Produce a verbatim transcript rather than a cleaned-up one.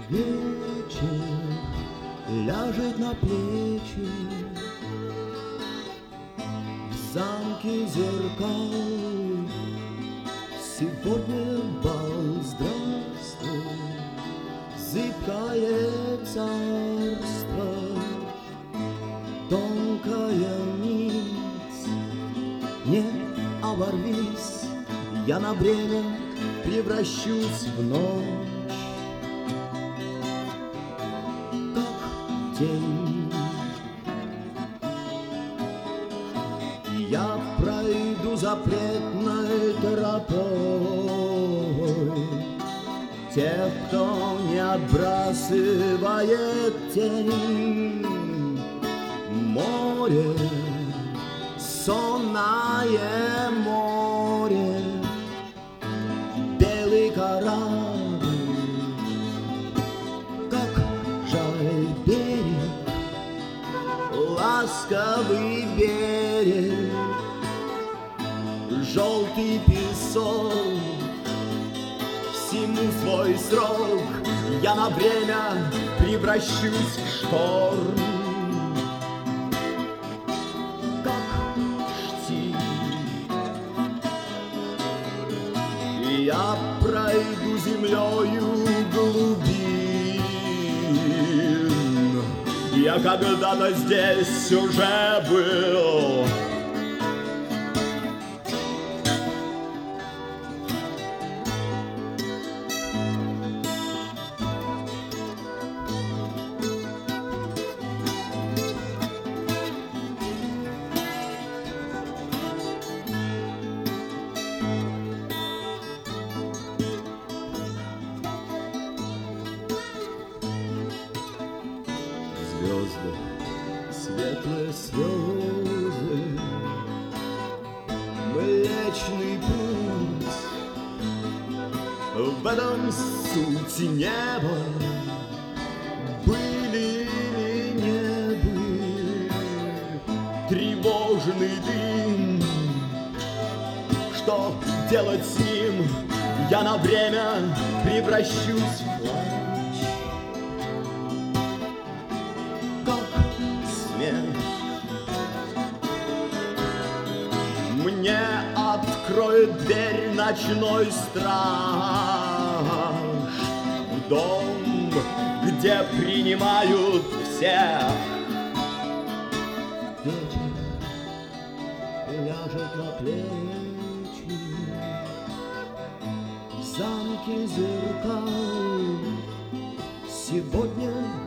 Вечер ляжет на плечи, в замке зеркал. Сегодня бал, здравствуй, зыбкое царство, тонкая нить. Не оборвись, я на время превращусь в ночь, как тень. Я пройду запретной тропой тех, кто не отбрасывает тень. Море, сонное море, белый корабль, как жаль берег, ласковый берег, желтый песок. Всему свой срок, я на время превращусь в шторм, как штиль. Я пройду землею глубин, я когда-то здесь уже был. Звезды, светлые слезы, Млечный путь. В этом суть неба. Были или не были, тревожный дым. Что делать с ним? Я на время превращусь в плач, как смерть. Мне откроет дверь ночной страж в дом, где принимают всех. Вечер ляжет на плечи, в замке зеркал. Сегодня